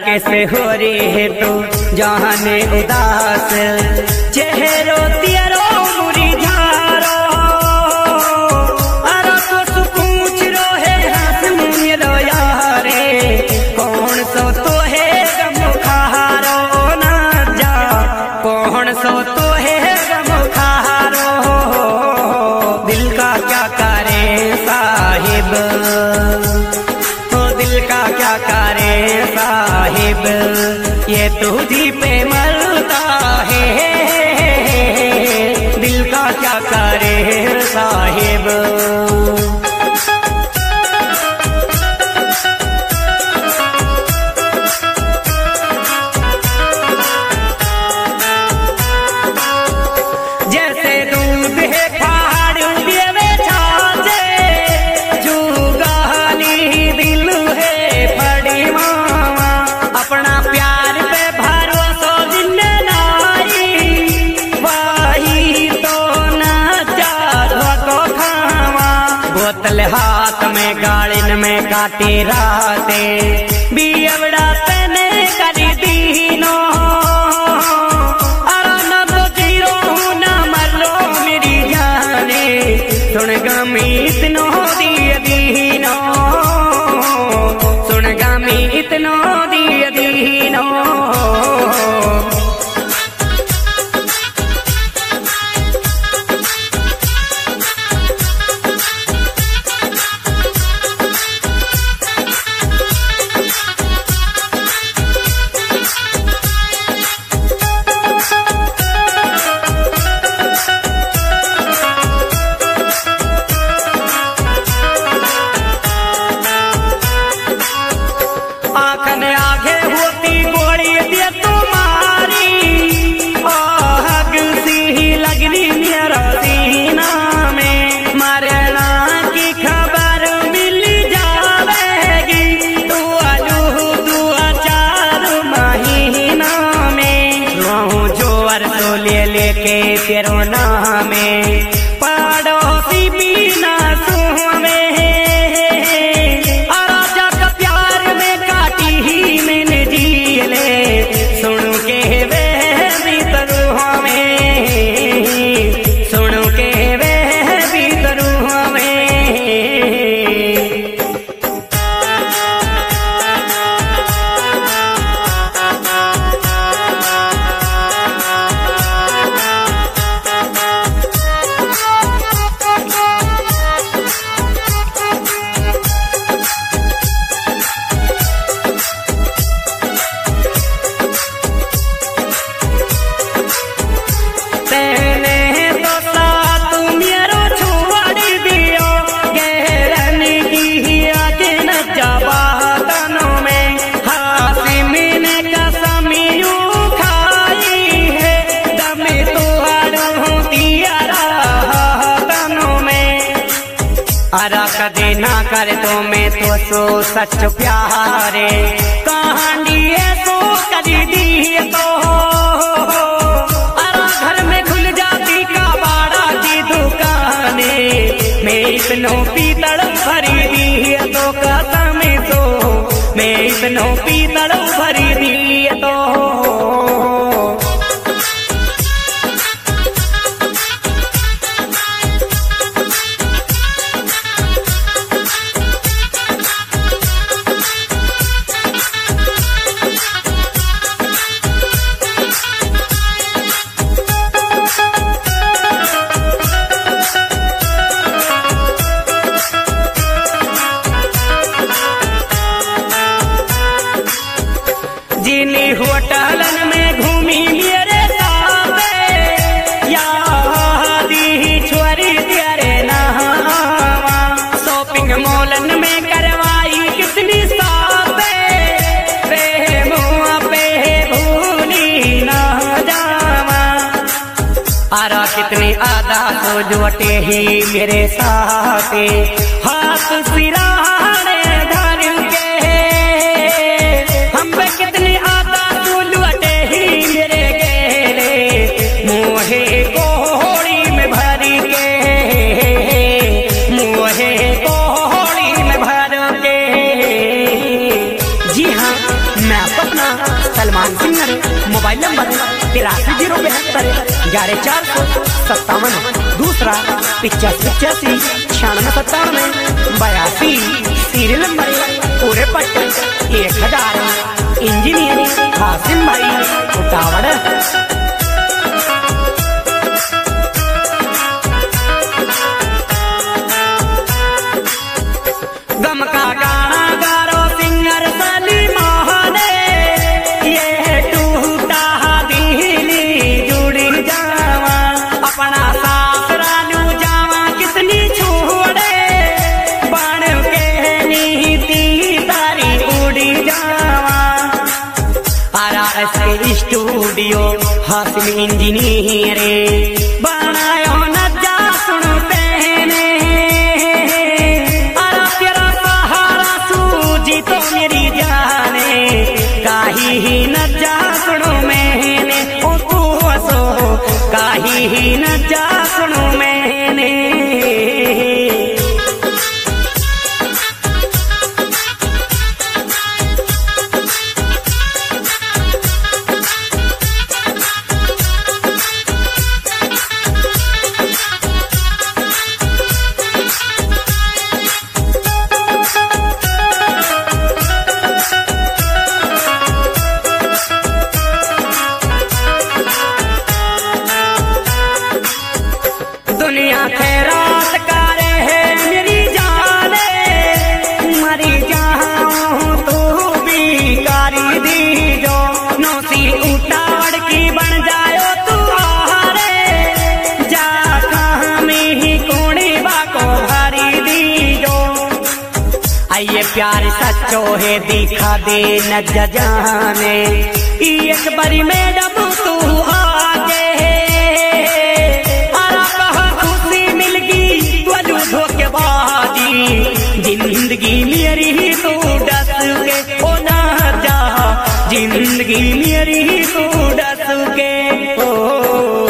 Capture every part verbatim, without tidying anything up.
कैसे हो रही है तू जाने उदास चेहरो तियरो मुरझारो अरे तो पूछ रो है हंस मुझलो यारे कौन सो तो है गम खारो ना जा कौन सो तो है गम खारो दिल का क्या करे साहिब दिल का क्या करे साहिब ये तुझी पे मरता है दिल का क्या करे साहिब। जैसे दूध है फाड़ देवे छाछे जुगाली दिल है फड़ी मामा अपना प्यार पे भरोसा जिन्ने नाई वही तो ना चाह को खावा बोतल हाथ में गाड़िन में काटी राते बियवड़ा तने करी दीनो सुन गमी इतनो दिए दीनो सुन गमी इतनो दिए दीनो आगे होती गोली दे तुम्हारी आग सी लगनी मेरा सीना में मरना की खबर मिल जाएगी तू आलू दुआ चार महीना में रहूं जो अर्सो ले लेके तेरो नाम पड़ोसी बिना सुह में सुन के वे भीतरू हमें सुन के वे भीतरू हमें अरा कदे ना कर तो मैं तो सो सच प्यारे कहानी तो करी दी तो अरा घर में खुल जाती कबाड़ा की दुकाने मैं इतनो पीतड़ भरी दी तो कसम तो मैं इतनो पीतड़ भरी दी तो जिनी होटलन में घूमी मेरे साथे यादी छोरी तेरे नहावा शॉपिंग मॉलन में करवाई कितनी साथे प्रेमुआ पे भूली ना जावा आरा कितनी आदा तो जोटे ही मेरे साथे हाथ सिराने धर के हम पे कितनी आदा तू लुटे ही मेरे गेले मोहे कोहड़ी में भरी के मोहे कोहड़ी में भर के जी हाँ मैं अपना सलमान सिंह रे। मोबाइल नंबर तिरासी जीरो बहत्तर ग्यारह चार सौ सत्तावन। दूसरा पिचासी पिचासी छियानवे सत्तानवे बयासी। सीरियल नंबर पूरे पट्टे एक हजार। इंजीनियर हासिम भाई उटावड़। गम का गाना गारो सिंगर सलीमान ये टूटा दिली जुड़ी जावा। अपना सासरा लू जावा कितनी छोड़े बन के नीति तारी उड़ी जावा। Ara S studio Hasim engineer बनायो न जा सुन पहने। तो मेरी जाने काही ही न जा सुनो मैंने ओ तू हसो काही ही न जा सुनो मैंने। दुनिया खैरात करे है मेरी जाने मरी जाऊं तो भी कारी दी जो। नौसी उताड़ की बन जायो तू हारे जा कहाँ में ही कोणी बाको भरी दी जो। आइए प्यार सच्चो है दिखा दे न जाने एक बारी मैडम तू आगे जिंदगी मेरी तू डस के ओ ना जा। जिंदगी मेरी तू डस के ओ।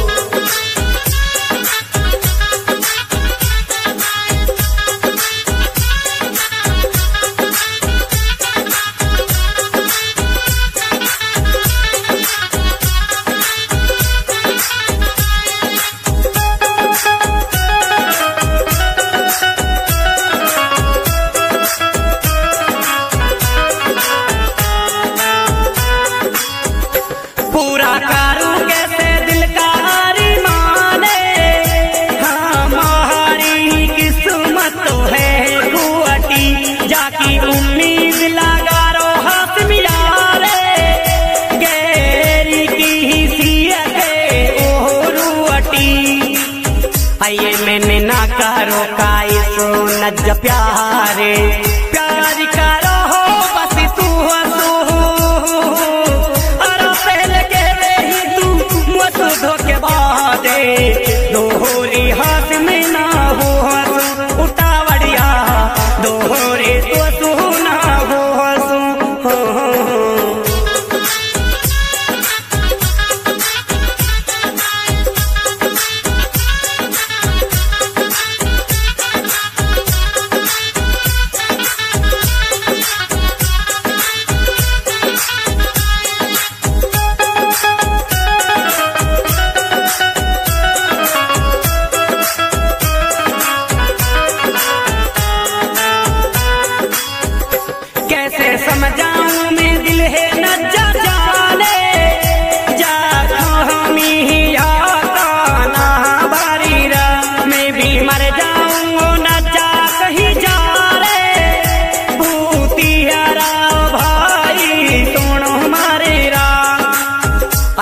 पूरा कारू कैसे दिल का माने हमारी किस्मत तो है कुअटी जाकी उम्मीद लगारो हाथ मिलारे गैरी की सीयत ओरुअटी। आइए मैंने ना करो काई सो न प्यारे प्यार करो हो बस तू हसो। धोखे बादे दोहरी हाथ में ना हो हंसू उतावड़िया दोहरे तो तू ना हो हंसू। समझाऊं मैं दिल है न जा जाने जा हमी आता ना बारी रा। मैं भी मर जाऊं न जा कहीं जा रे भूतियारा